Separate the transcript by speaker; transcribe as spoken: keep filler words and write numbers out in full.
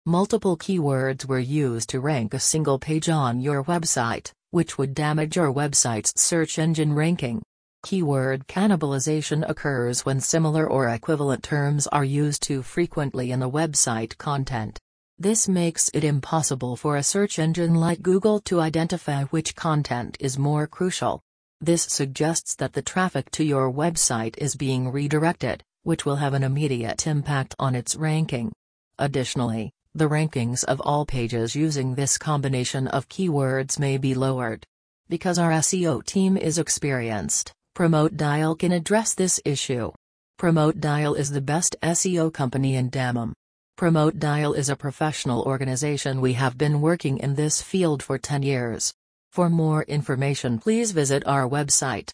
Speaker 1: Multiple keywords were used to rank a single page on your website, which would damage your website's search engine ranking. Keyword cannibalization occurs when similar or equivalent terms are used too frequently in a website content. This makes it impossible for a search engine like Google to identify which content is more crucial. This suggests that the traffic to your website is being redirected, which will have an immediate impact on its ranking. Additionally, the rankings of all pages using this combination of keywords may be lowered. Because our S E O team is experienced, Promote Dial can address this issue. Promote Dial is the best S E O company in Dammam. Promote Dial is a professional organization. We have been working in this field for ten years. For more information, please visit our website.